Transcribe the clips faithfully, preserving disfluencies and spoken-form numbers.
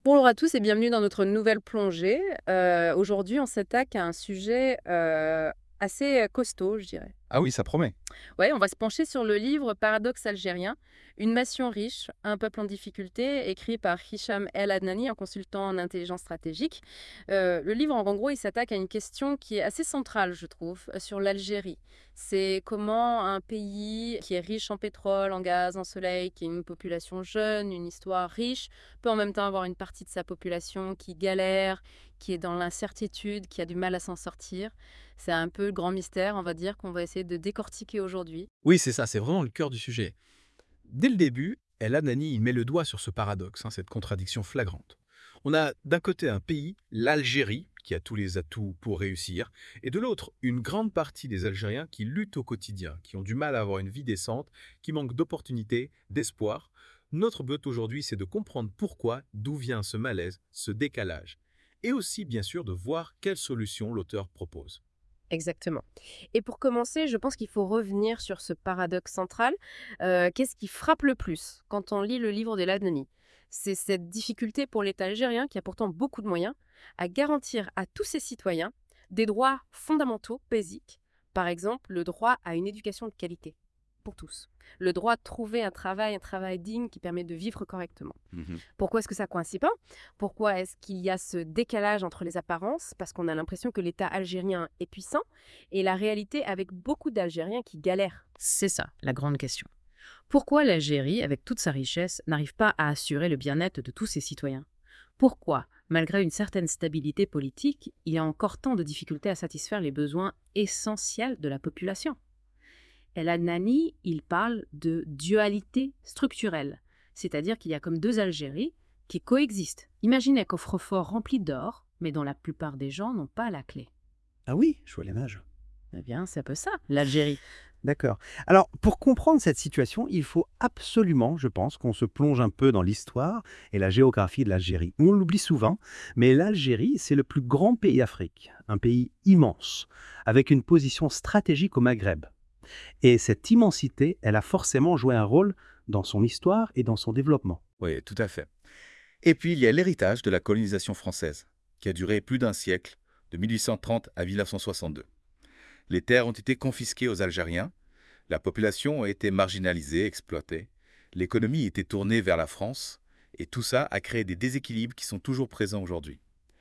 Bonjour à tous et bienvenue dans notre nouvelle plongée. Heu, aujourd'hui, on s'attaque à un sujet, heu, assez, heu, costaud, je dirais. Ah oui, ça promet. Ouais, on va se pencher sur le livre Paradoxe algérien, une nation riche, un peuple en difficulté, écrit par Hicham El Adnani, un consultant en intelligence stratégique. Heu, le livre, en gros, il s'attaque à une question qui est assez centrale, je trouve, heu, sur l'Algérie. C'est comment un pays qui est riche en pétrole, en gaz, en soleil, qui a une population jeune, une histoire riche, peut en même temps avoir une partie de sa population qui galère, qui est dans l'incertitude, qui a du mal à s'en sortir. C'est un peu le grand mystère, on va dire, qu'on va essayer de décortiquer aujourd'hui. Oui, c'est ça, c'est vraiment le cœur du sujet. Dès le début, El Hanani il met le doigt sur ce paradoxe, hein, cette contradiction flagrante. On a d'un côté un pays, l'Algérie, qui a tous les atouts pour réussir, et de l'autre, une grande partie des Algériens qui luttent au quotidien, qui ont du mal à avoir une vie décente, qui manquent d'opportunités, d'espoir. Notre but aujourd'hui, c'est de comprendre pourquoi, d'où vient ce malaise, ce décalage, et aussi, bien sûr, de voir quelles solutions l'auteur propose. Exactement. Et pour commencer, je pense qu'il faut revenir sur ce paradoxe central. Euh, Qu'est-ce qui frappe le plus quand on lit le livre de l'Adnani? C'est cette difficulté pour l'État algérien, qui a pourtant beaucoup de moyens, à garantir à tous ses citoyens des droits fondamentaux, basiques. Par exemple, le droit à une éducation de qualité, pour tous. Le droit de trouver un travail, un travail digne qui permet de vivre correctement. Mhm. Pourquoi est-ce que ça coïncide pas? Pourquoi est-ce qu'il y a ce décalage entre les apparences? Parce qu'on a l'impression que l'État algérien est puissant et la réalité avec beaucoup d'Algériens qui galèrent. C'est ça, la grande question. Pourquoi l'Algérie, avec toute sa richesse, n'arrive pas à assurer le bien-être de tous ses citoyens? Pourquoi, malgré une certaine stabilité politique, il y a encore tant de difficultés à satisfaire les besoins essentiels de la population? El Adnani, il parle de dualité structurelle, c'est-à-dire qu'il y a comme deux Algéries qui coexistent. Imaginez un coffre-fort rempli d'or, mais dont la plupart des gens n'ont pas la clé. Ah oui, je vois l'image. Eh bien, c'est un peu ça, l'Algérie. D'accord. Alors, pour comprendre cette situation, il faut absolument, je pense, qu'on se plonge un peu dans l'histoire et la géographie de l'Algérie. On l'oublie souvent, mais l'Algérie, c'est le plus grand pays d'Afrique, un pays immense, avec une position stratégique au Maghreb. Et cette immensité, elle a forcément joué un rôle dans son histoire et dans son développement. Oui, tout à fait. Et puis, il y a l'héritage de la colonisation française, qui a duré plus d'un siècle, de mille huit cent trente à mille neuf cent soixante-deux. Les terres ont été confisquées aux Algériens, la population a été marginalisée, exploitée, l'économie était tournée vers la France, et tout ça a créé des déséquilibres qui sont toujours présents aujourd'hui.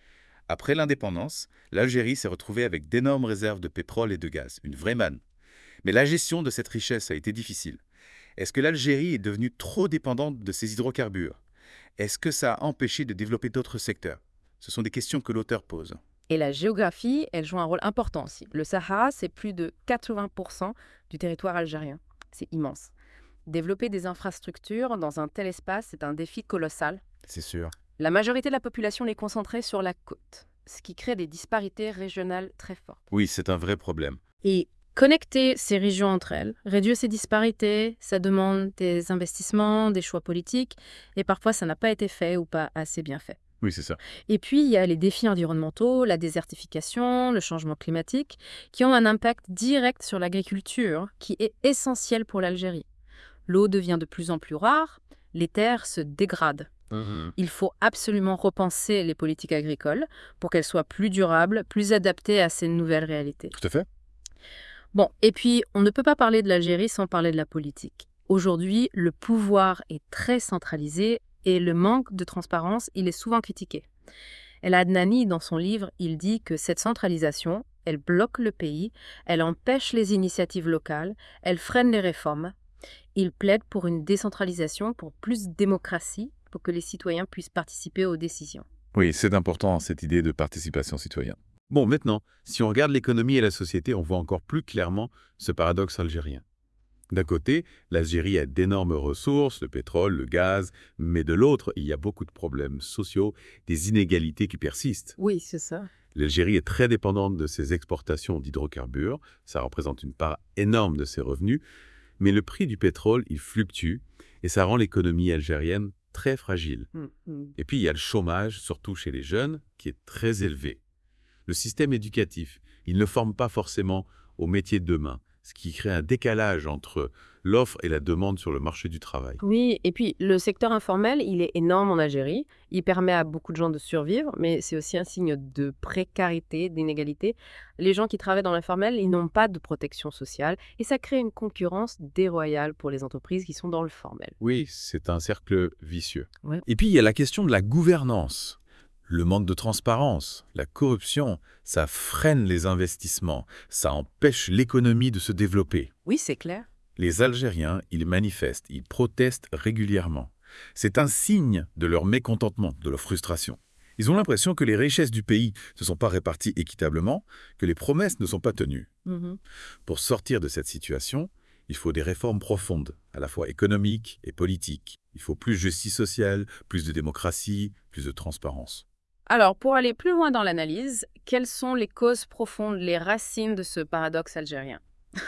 Après l'indépendance, l'Algérie s'est retrouvée avec d'énormes réserves de pétrole et de gaz, une vraie manne. Mais la gestion de cette richesse a été difficile. Est-ce que l'Algérie est devenue trop dépendante de ses hydrocarbures? Est-ce que ça a empêché de développer d'autres secteurs? Ce sont des questions que l'auteur pose. Et la géographie, elle joue un rôle important aussi. Le Sahara, c'est plus de quatre-vingts pour cent du territoire algérien. C'est immense. Développer des infrastructures dans un tel espace, c'est un défi colossal. C'est sûr. La majorité de la population est concentrée sur la côte, ce qui crée des disparités régionales très fortes. Oui, c'est un vrai problème. Et connecter ces régions entre elles, réduire ces disparités, ça demande des investissements, des choix politiques, et parfois ça n'a pas été fait ou pas assez bien fait. Oui, c'est ça. Et puis, il y a les défis environnementaux, la désertification, le changement climatique, qui ont un impact direct sur l'agriculture, qui est essentielle pour l'Algérie. L'eau devient de plus en plus rare, les terres se dégradent. Mhm. Il faut absolument repenser les politiques agricoles pour qu'elles soient plus durables, plus adaptées à ces nouvelles réalités. Tout à fait. Bon, et puis, on ne peut pas parler de l'Algérie sans parler de la politique. Aujourd'hui, le pouvoir est très centralisé et le manque de transparence, il est souvent critiqué. El Adnani, dans son livre, il dit que cette centralisation, elle bloque le pays, elle empêche les initiatives locales, elle freine les réformes. Il plaide pour une décentralisation, pour plus de démocratie, pour que les citoyens puissent participer aux décisions. Oui, c'est important, cette idée de participation citoyenne. Bon, maintenant, si on regarde l'économie et la société, on voit encore plus clairement ce paradoxe algérien. D'un côté, l'Algérie a d'énormes ressources, le pétrole, le gaz, mais de l'autre, il y a beaucoup de problèmes sociaux, des inégalités qui persistent. Oui, c'est ça. L'Algérie est très dépendante de ses exportations d'hydrocarbures, ça représente une part énorme de ses revenus, mais le prix du pétrole, il fluctue et ça rend l'économie algérienne très fragile. Mm, mm. Et puis, il y a le chômage, surtout chez les jeunes, qui est très élevé. Le système éducatif, il ne forme pas forcément au métier de demain. ce qui crée un décalage entre l'offre et la demande sur le marché du travail. Oui, et puis le secteur informel, il est énorme en Algérie. Il permet à beaucoup de gens de survivre, mais c'est aussi un signe de précarité, d'inégalité. Les gens qui travaillent dans l'informel, ils n'ont pas de protection sociale et ça crée une concurrence déloyale pour les entreprises qui sont dans le formel. Oui, c'est un cercle vicieux. Ouais. Et puis, il y a la question de la gouvernance. Le manque de transparence, la corruption, ça freine les investissements, ça empêche l'économie de se développer. Oui, c'est clair. Les Algériens, ils manifestent, ils protestent régulièrement. C'est un signe de leur mécontentement, de leur frustration. Ils ont l'impression que les richesses du pays ne sont pas réparties équitablement, que les promesses ne sont pas tenues. Mhm. Pour sortir de cette situation, il faut des réformes profondes, à la fois économiques et politiques. Il faut plus de justice sociale, plus de démocratie, plus de transparence. Alors, pour aller plus loin dans l'analyse, quelles sont les causes profondes, les racines de ce paradoxe algérien?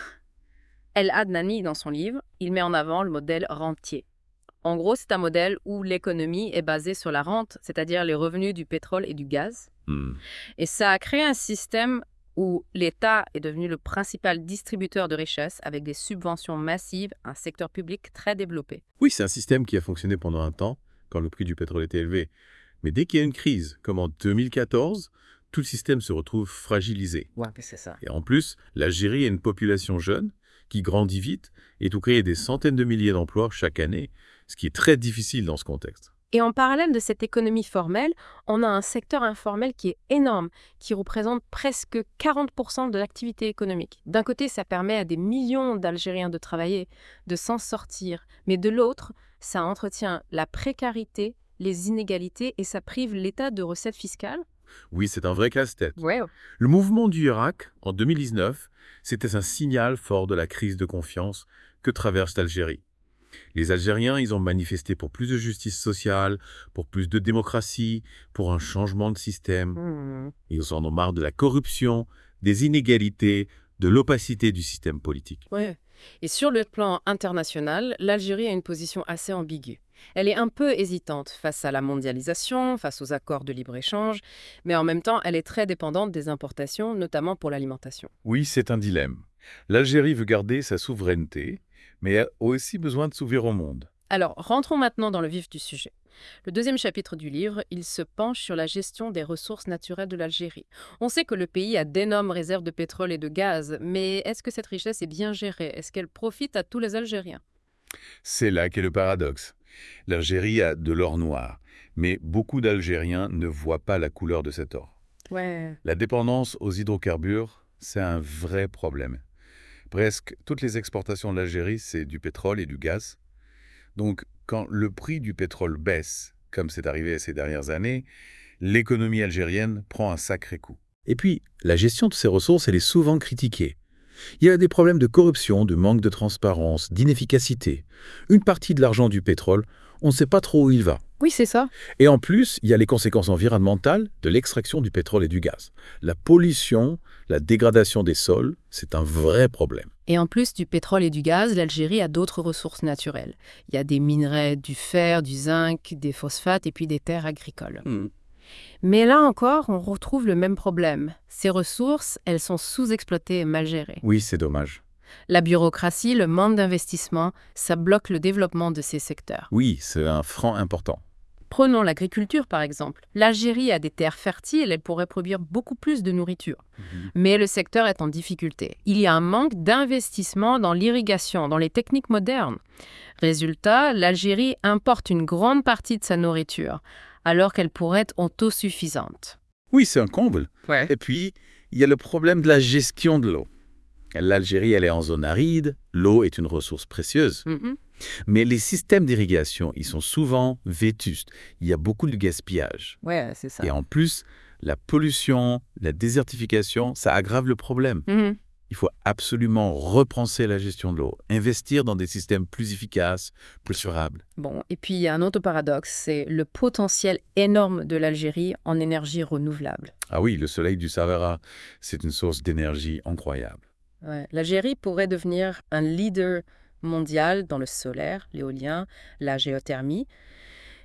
El Adnani, dans son livre, il met en avant le modèle rentier. En gros, c'est un modèle où l'économie est basée sur la rente, c'est-à-dire les revenus du pétrole et du gaz. Hmm. Et ça a créé un système où l'État est devenu le principal distributeur de richesses avec des subventions massives, un secteur public très développé. Oui, c'est un système qui a fonctionné pendant un temps, quand le prix du pétrole était élevé. Mais dès qu'il y a une crise, comme en deux mille quatorze, tout le système se retrouve fragilisé. Ouais, c'est ça. Et en plus, l'Algérie a une population jeune qui grandit vite et tout crée des centaines de milliers d'emplois chaque année, ce qui est très difficile dans ce contexte. Et en parallèle de cette économie formelle, on a un secteur informel qui est énorme, qui représente presque quarante pour cent de l'activité économique. D'un côté, ça permet à des millions d'Algériens de travailler, de s'en sortir, mais de l'autre, ça entretient la précarité, les inégalités et ça prive l'État de recettes fiscales. Oui, c'est un vrai casse-tête. Ouais. Le mouvement du Irak, en deux mille dix-neuf, c'était un signal fort de la crise de confiance que traverse l'Algérie. Les Algériens, ils ont manifesté pour plus de justice sociale, pour plus de démocratie, pour un changement de système. Mmh. Ils en ont marre de la corruption, des inégalités, de l'opacité du système politique. Ouais. Et sur le plan international, l'Algérie a une position assez ambiguë. Elle est un peu hésitante face à la mondialisation, face aux accords de libre-échange, mais en même temps, elle est très dépendante des importations, notamment pour l'alimentation. Oui, c'est un dilemme. L'Algérie veut garder sa souveraineté, mais a aussi besoin de s'ouvrir au monde. Alors, rentrons maintenant dans le vif du sujet. Le deuxième chapitre du livre, il se penche sur la gestion des ressources naturelles de l'Algérie. On sait que le pays a d'énormes réserves de pétrole et de gaz, mais est-ce que cette richesse est bien gérée? Est-ce qu'elle profite à tous les Algériens? C'est là qu'est le paradoxe. L'Algérie a de l'or noir, mais beaucoup d'Algériens ne voient pas la couleur de cet or. Ouais. La dépendance aux hydrocarbures, c'est un vrai problème. Presque toutes les exportations de l'Algérie, c'est du pétrole et du gaz. Donc, quand le prix du pétrole baisse, comme c'est arrivé ces dernières années, l'économie algérienne prend un sacré coup. Et puis, la gestion de ces ressources, elle est souvent critiquée. Il y a des problèmes de corruption, de manque de transparence, d'inefficacité. Une partie de l'argent du pétrole, on ne sait pas trop où il va. Oui, c'est ça. Et en plus, il y a les conséquences environnementales de l'extraction du pétrole et du gaz. La pollution, la dégradation des sols, c'est un vrai problème. Et en plus du pétrole et du gaz, l'Algérie a d'autres ressources naturelles. Il y a des minerais, du fer, du zinc, des phosphates et puis des terres agricoles. Hmm. Mais là encore, on retrouve le même problème. Ces ressources, elles sont sous-exploitées et mal gérées. Oui, c'est dommage. La bureaucratie, le manque d'investissement, ça bloque le développement de ces secteurs. Oui, c'est un frein important. Prenons l'agriculture par exemple. L'Algérie a des terres fertiles, elle pourrait produire beaucoup plus de nourriture. Mhm. Mais le secteur est en difficulté. Il y a un manque d'investissement dans l'irrigation, dans les techniques modernes. Résultat, l'Algérie importe une grande partie de sa nourriture, alors qu'elle pourrait être autosuffisante. Oui, c'est un comble. Ouais. Et puis, il y a le problème de la gestion de l'eau. L'Algérie, elle est en zone aride, l'eau est une ressource précieuse. Mhm. Mais les systèmes d'irrigation, ils sont souvent vétustes. Il y a beaucoup de gaspillage. Ouais, c'est ça. Et en plus, la pollution, la désertification, ça aggrave le problème. Mhm. Il faut absolument repenser la gestion de l'eau, investir dans des systèmes plus efficaces, plus durables. Bon, et puis il y a un autre paradoxe, c'est le potentiel énorme de l'Algérie en énergie renouvelable. Ah oui, le soleil du Sahara, c'est une source d'énergie incroyable. Ouais. L'Algérie pourrait devenir un leader mondial dans le solaire, l'éolien, la géothermie.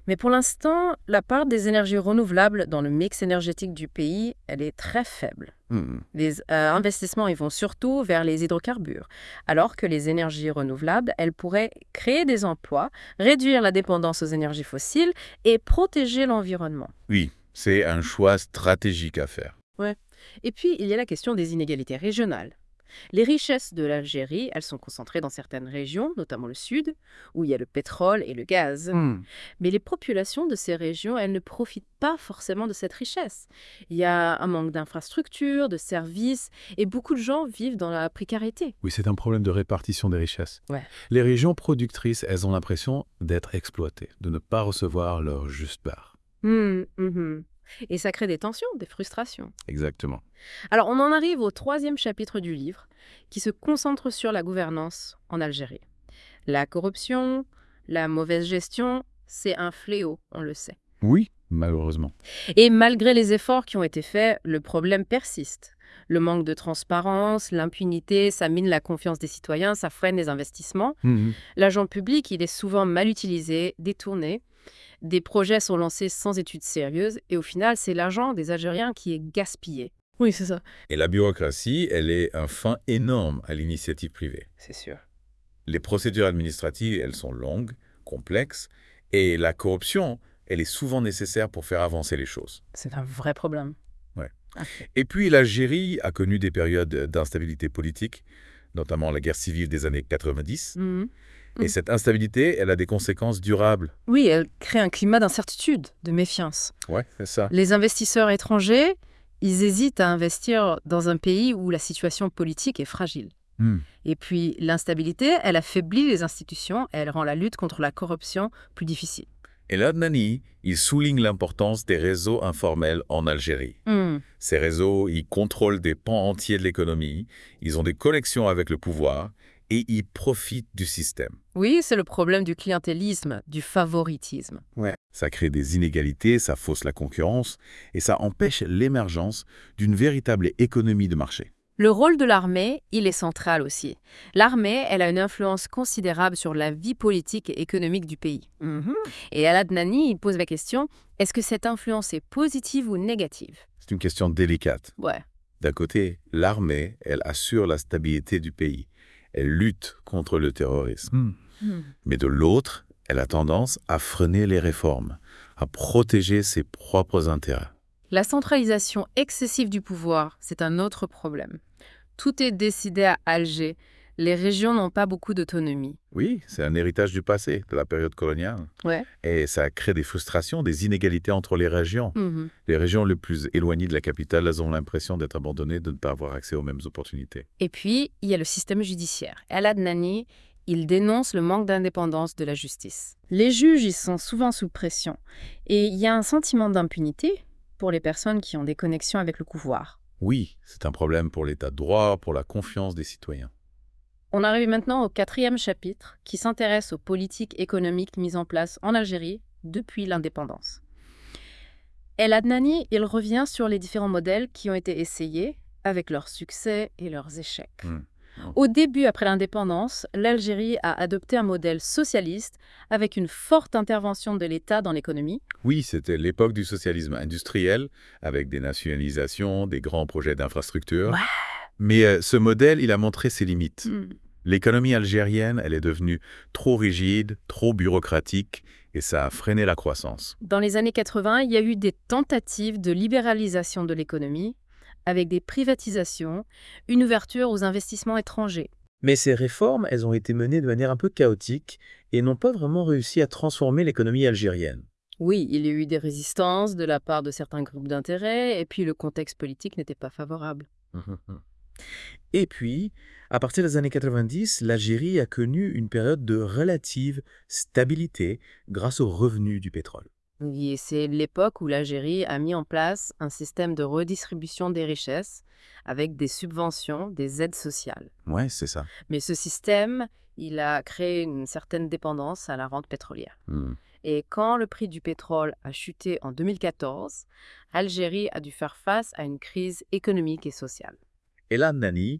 Mais pour l'instant, la part des énergies renouvelables dans le mix énergétique du pays, elle est très faible. Hmm. Les euh, investissements ils vont surtout vers les hydrocarbures, alors que les énergies renouvelables, elles pourraient créer des emplois, réduire la dépendance aux énergies fossiles et protéger l'environnement. Oui, c'est un choix stratégique à faire. Ouais. Et puis, il y a la question des inégalités régionales. Les richesses de l'Algérie, elles sont concentrées dans certaines régions, notamment le sud, où il y a le pétrole et le gaz. Hmm. Mais les populations de ces régions, elles ne profitent pas forcément de cette richesse. Il y a un manque d'infrastructures, de services, et beaucoup de gens vivent dans la précarité. Oui, c'est un problème de répartition des richesses. Ouais. Les régions productrices, elles ont l'impression d'être exploitées, de ne pas recevoir leur juste part. Hum, mhm. Et ça crée des tensions, des frustrations. Exactement. Alors, on en arrive au troisième chapitre du livre, qui se concentre sur la gouvernance en Algérie. La corruption, la mauvaise gestion, c'est un fléau, on le sait. Oui, malheureusement. Et malgré les efforts qui ont été faits, le problème persiste. Le manque de transparence, l'impunité, ça mine la confiance des citoyens, ça freine les investissements. Mhm. L'argent public, il est souvent mal utilisé, détourné. Des projets sont lancés sans études sérieuses et au final, c'est l'argent des Algériens qui est gaspillé. Oui, c'est ça. Et la bureaucratie, elle est un frein énorme à l'initiative privée. C'est sûr. Les procédures administratives, elles sont longues, complexes, et la corruption, elle est souvent nécessaire pour faire avancer les choses. C'est un vrai problème. Ouais. Ah. Et puis l'Algérie a connu des périodes d'instabilité politique, notamment la guerre civile des années quatre-vingt-dix. Mhm. Et Mhm. cette instabilité, elle a des conséquences durables. Oui, elle crée un climat d'incertitude, de méfiance. Ouais, c'est ça. Les investisseurs étrangers, ils hésitent à investir dans un pays où la situation politique est fragile. Hmm. Et puis, l'instabilité, elle affaiblit les institutions et elle rend la lutte contre la corruption plus difficile. Et l'Adnani, il souligne l'importance des réseaux informels en Algérie. Hmm. Ces réseaux, ils contrôlent des pans entiers de l'économie, ils ont des connexions avec le pouvoir et ils profitent du système. Oui, c'est le problème du clientélisme, du favoritisme. Ouais. Ça crée des inégalités, ça fausse la concurrence et ça empêche l'émergence d'une véritable économie de marché. Le rôle de l'armée, il est central aussi. L'armée, elle a une influence considérable sur la vie politique et économique du pays. Mhm. Et Al-Adnani, il pose la question, est-ce que cette influence est positive ou négative? C'est une question délicate. Ouais. D'un côté, l'armée, elle assure la stabilité du pays. Elle lutte contre le terrorisme. Hmm. Hmm. Mais de l'autre, elle a tendance à freiner les réformes, à protéger ses propres intérêts. La centralisation excessive du pouvoir, c'est un autre problème. Tout est décidé à Alger. Les régions n'ont pas beaucoup d'autonomie. Oui, c'est un héritage du passé, de la période coloniale. Ouais. Et ça crée des frustrations, des inégalités entre les régions. Mhm. Les régions les plus éloignées de la capitale, elles ont l'impression d'être abandonnées, de ne pas avoir accès aux mêmes opportunités. Et puis, il y a le système judiciaire. Al-Adnani, il dénonce le manque d'indépendance de la justice. Les juges, ils sont souvent sous pression. Et il y a un sentiment d'impunité pour les personnes qui ont des connexions avec le pouvoir. Oui, c'est un problème pour l'état de droit, pour la confiance des citoyens. On arrive maintenant au quatrième chapitre qui s'intéresse aux politiques économiques mises en place en Algérie depuis l'indépendance. El-Adnani, il revient sur les différents modèles qui ont été essayés avec leurs succès et leurs échecs. Mm. Au début, après l'indépendance, l'Algérie a adopté un modèle socialiste avec une forte intervention de l'État dans l'économie. Oui, c'était l'époque du socialisme industriel, avec des nationalisations, des grands projets d'infrastructure. Ouais. Mais euh, ce modèle, il a montré ses limites. Hmm. L'économie algérienne, elle est devenue trop rigide, trop bureaucratique, et ça a freiné la croissance. Dans les années quatre-vingt, il y a eu des tentatives de libéralisation de l'économie, avec des privatisations, une ouverture aux investissements étrangers. Mais ces réformes, elles ont été menées de manière un peu chaotique et n'ont pas vraiment réussi à transformer l'économie algérienne. Oui, il y a eu des résistances de la part de certains groupes d'intérêt, et puis le contexte politique n'était pas favorable. Et puis, à partir des années quatre-vingt-dix, l'Algérie a connu une période de relative stabilité grâce aux revenus du pétrole. Oui, et c'est l'époque où l'Algérie a mis en place un système de redistribution des richesses avec des subventions, des aides sociales. Ouais, c'est ça. Mais ce système, il a créé une certaine dépendance à la rente pétrolière. Mm. Et quand le prix du pétrole a chuté en deux mille quatorze, l'Algérie a dû faire face à une crise économique et sociale. El-Adnani,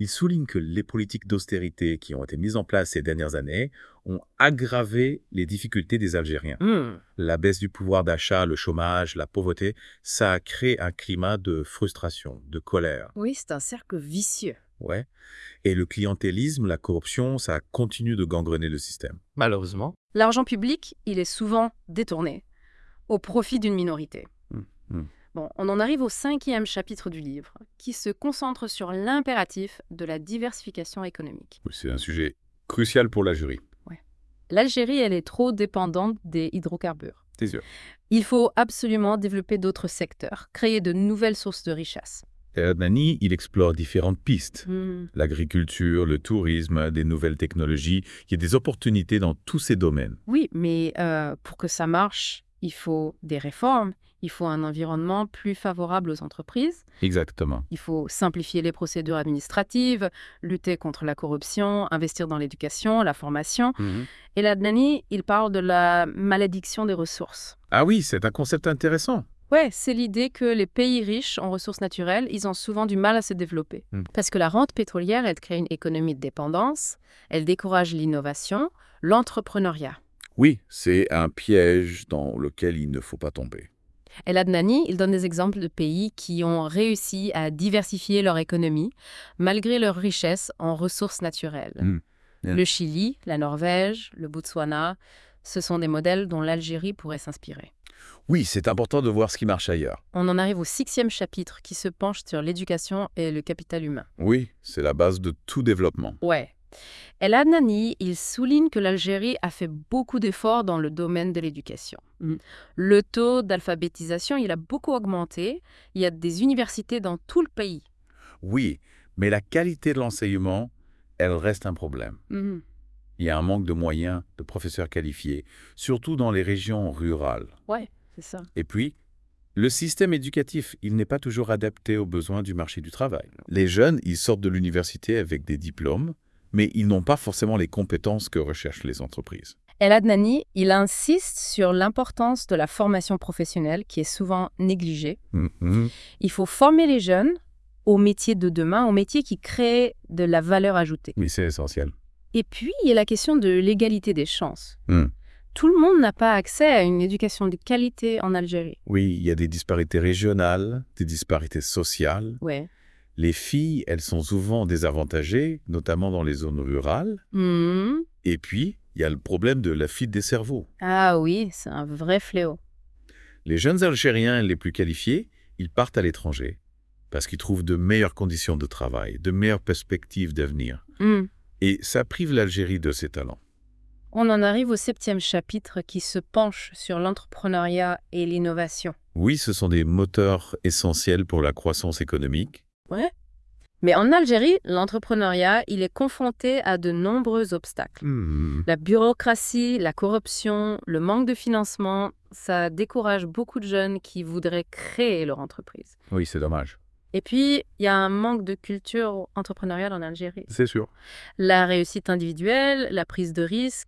Il souligne que les politiques d'austérité qui ont été mises en place ces dernières années ont aggravé les difficultés des Algériens. Hmm. La baisse du pouvoir d'achat, le chômage, la pauvreté, ça a créé un climat de frustration, de colère. Oui, c'est un cercle vicieux. Ouais. Et le clientélisme, la corruption, ça continue de gangrener le système. Malheureusement. L'argent public, il est souvent détourné au profit d'une minorité. Hmm, hmm. Bon, on en arrive au cinquième chapitre du livre, qui se concentre sur l'impératif de la diversification économique. Oui, c'est un sujet crucial pour la jury. L'Algérie, elle est trop dépendante des hydrocarbures. C'est sûr. Il faut absolument développer d'autres secteurs, créer de nouvelles sources de richesse. Et Adnani, il explore différentes pistes. Hmm. L'agriculture, le tourisme, des nouvelles technologies. Il y a des opportunités dans tous ces domaines. Oui, mais euh, pour que ça marche, il faut des réformes, il faut un environnement plus favorable aux entreprises, Exactement. il faut simplifier les procédures administratives, lutter contre la corruption, investir dans l'éducation, la formation. Mhm. Et l'Adnani, il parle de la malédiction des ressources. Ah oui, c'est un concept intéressant. Ouais, c'est l'idée que les pays riches en ressources naturelles, ils ont souvent du mal à se développer. Mm. Parce que la rente pétrolière, elle crée une économie de dépendance, elle décourage l'innovation, l'entrepreneuriat. Oui, c'est un piège dans lequel il ne faut pas tomber. El Adnani, il donne des exemples de pays qui ont réussi à diversifier leur économie malgré leur richesse en ressources naturelles. Mm. Yeah. Le Chili, la Norvège, le Botswana, ce sont des modèles dont l'Algérie pourrait s'inspirer. Oui, c'est important de voir ce qui marche ailleurs. On en arrive au sixième chapitre qui se penche sur l'éducation et le capital humain. Oui, c'est la base de tout développement. Ouais. El Adnani, il souligne que l'Algérie a fait beaucoup d'efforts dans le domaine de l'éducation. Mm. Le taux d'alphabétisation, il a beaucoup augmenté. Il y a des universités dans tout le pays. Oui, mais la qualité de l'enseignement, elle reste un problème. Mhm. Il y a un manque de moyens, de professeurs qualifiés, surtout dans les régions rurales. Ouais, c'est ça. Et puis, le système éducatif, il n'est pas toujours adapté aux besoins du marché du travail. Les jeunes, ils sortent de l'université avec des diplômes, mais ils n'ont pas forcément les compétences que recherchent les entreprises. El Adnani, il insiste sur l'importance de la formation professionnelle qui est souvent négligée. Mhm. Il faut former les jeunes aux métiers de demain, aux métiers qui créent de la valeur ajoutée. Oui, c'est essentiel. Et puis, il y a la question de l'égalité des chances. Hmm. Tout le monde n'a pas accès à une éducation de qualité en Algérie. Oui, il y a des disparités régionales, des disparités sociales. Ouais. Les filles, elles sont souvent désavantagées, notamment dans les zones rurales. Mhm. Et puis, il y a le problème de la fuite des cerveaux. Ah oui, c'est un vrai fléau. Les jeunes Algériens les plus qualifiés, ils partent à l'étranger parce qu'ils trouvent de meilleures conditions de travail, de meilleures perspectives d'avenir. Mhm. Et ça prive l'Algérie de ses talents. On en arrive au septième chapitre qui se penche sur l'entrepreneuriat et l'innovation. Oui, ce sont des moteurs essentiels pour la croissance économique. Ouais. Mais en Algérie, l'entrepreneuriat, il est confronté à de nombreux obstacles. Hmm. La bureaucratie, la corruption, le manque de financement, ça décourage beaucoup de jeunes qui voudraient créer leur entreprise. Oui, c'est dommage. Et puis, il y a un manque de culture entrepreneuriale en Algérie. C'est sûr. La réussite individuelle, la prise de risque,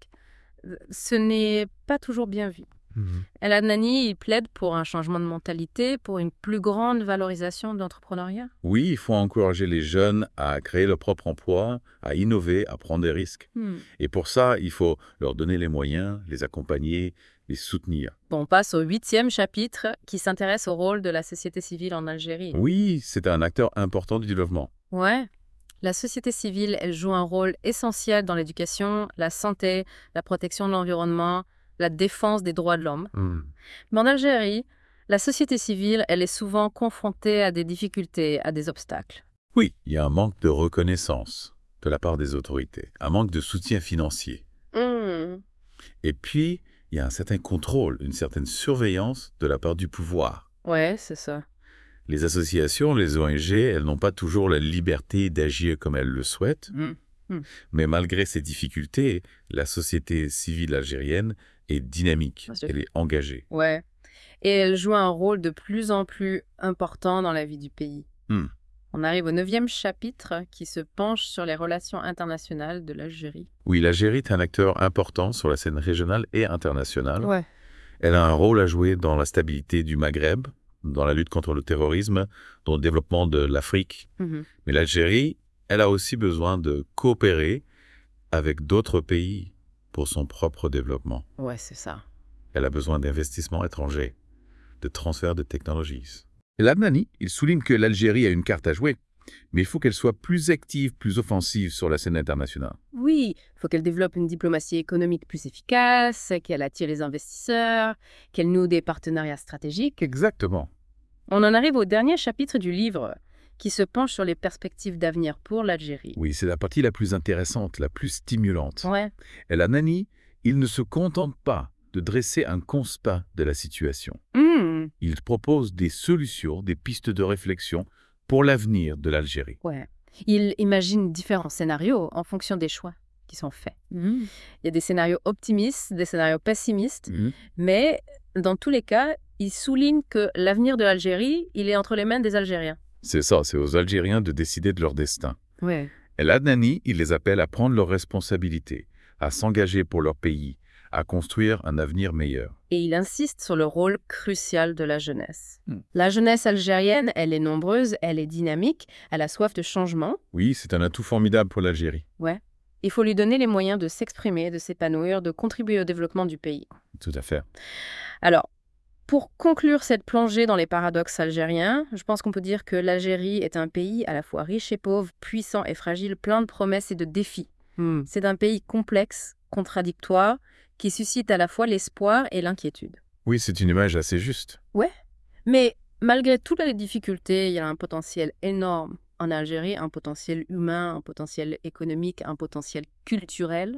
ce n'est pas toujours bien vu. Hmm. El Adnani, il plaide pour un changement de mentalité, pour une plus grande valorisation de l'entrepreneuriat. Oui, il faut encourager les jeunes à créer leur propre emploi, à innover, à prendre des risques. Hmm. Et pour ça, il faut leur donner les moyens, les accompagner, les soutenir. Bon, on passe au huitième chapitre qui s'intéresse au rôle de la société civile en Algérie. Oui, c'est un acteur important du développement. Ouais. La société civile, elle joue un rôle essentiel dans l'éducation, la santé, la protection de l'environnement, la défense des droits de l'homme. Hmm. Mais en Algérie, la société civile, elle est souvent confrontée à des difficultés, à des obstacles. Oui, il y a un manque de reconnaissance de la part des autorités, un manque de soutien financier. Hmm. Et puis, il y a un certain contrôle, une certaine surveillance de la part du pouvoir. Ouais, c'est ça. Les associations, les O N G, elles n'ont pas toujours la liberté d'agir comme elles le souhaitent. Hmm. Mais malgré ces difficultés, la société civile algérienne est dynamique, Ah, c'est- elle est engagée. Ouais. Et elle joue un rôle de plus en plus important dans la vie du pays. Hmm. On arrive au neuvième chapitre qui se penche sur les relations internationales de l'Algérie. Oui, l'Algérie est un acteur important sur la scène régionale et internationale. Ouais. Elle a un rôle à jouer dans la stabilité du Maghreb, dans la lutte contre le terrorisme, dans le développement de l'Afrique. Mhm. Mais l'Algérie, Elle a aussi besoin de coopérer avec d'autres pays pour son propre développement. Ouais, c'est ça. Elle a besoin d'investissements étrangers, de transfert de technologies. Et Adnani, il souligne que l'Algérie a une carte à jouer, mais il faut qu'elle soit plus active, plus offensive sur la scène internationale. Oui, il faut qu'elle développe une diplomatie économique plus efficace, qu'elle attire les investisseurs, qu'elle noue des partenariats stratégiques. Exactement. On en arrive au dernier chapitre du livre, qui se penche sur les perspectives d'avenir pour l'Algérie. Oui, c'est la partie la plus intéressante, la plus stimulante. Ouais. Et Adnani, il ne se contente pas de dresser un constat de la situation. Mmh. Il propose des solutions, des pistes de réflexion pour l'avenir de l'Algérie. Ouais. Il imagine différents scénarios en fonction des choix qui sont faits. Il y a des scénarios optimistes, des scénarios pessimistes, Mhm. mais dans tous les cas, il souligne que l'avenir de l'Algérie, il est entre les mains des Algériens. C'est ça, c'est aux Algériens de décider de leur destin. Ouais. Et Adnani, il les appelle à prendre leurs responsabilités, à s'engager pour leur pays, à construire un avenir meilleur. Et il insiste sur le rôle crucial de la jeunesse. Hmm. La jeunesse algérienne, elle est nombreuse, elle est dynamique, elle a soif de changement. Oui, c'est un atout formidable pour l'Algérie. Ouais. Il faut lui donner les moyens de s'exprimer, de s'épanouir, de contribuer au développement du pays. Tout à fait. Alors, pour conclure cette plongée dans les paradoxes algériens, je pense qu'on peut dire que l'Algérie est un pays à la fois riche et pauvre, puissant et fragile, plein de promesses et de défis. C'est un pays complexe, contradictoire, qui suscite à la fois l'espoir et l'inquiétude. Oui, c'est une image assez juste. Mais malgré toutes les difficultés, il y a un potentiel énorme en Algérie, un potentiel humain, un potentiel économique, un potentiel culturel.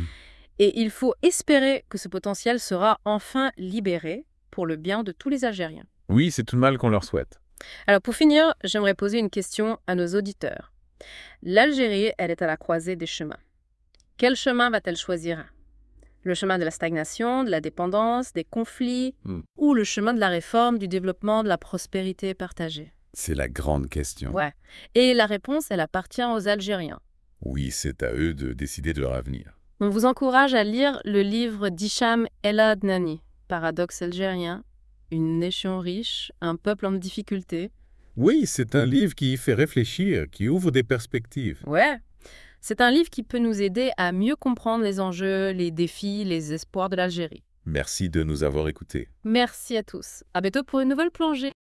Et il faut espérer que ce potentiel sera enfin libéré pour le bien de tous les Algériens. Oui, c'est tout le mal qu'on leur souhaite. Alors pour finir, j'aimerais poser une question à nos auditeurs. L'Algérie, elle est à la croisée des chemins. Quel chemin va-t-elle choisir ? Le chemin de la stagnation, de la dépendance, des conflits, Hmm. ou le chemin de la réforme, du développement, de la prospérité partagée ? C'est la grande question. Ouais. Et la réponse, elle appartient aux Algériens. Oui, c'est à eux de décider de leur avenir. On vous encourage à lire le livre d'Hicham El Adnani, Paradoxe algérien, une nation riche, un peuple en difficulté. Oui, c'est un livre qui fait réfléchir, qui ouvre des perspectives. Ouais. C'est un livre qui peut nous aider à mieux comprendre les enjeux, les défis, les espoirs de l'Algérie. Merci de nous avoir écoutés. Merci à tous. À bientôt pour une nouvelle plongée.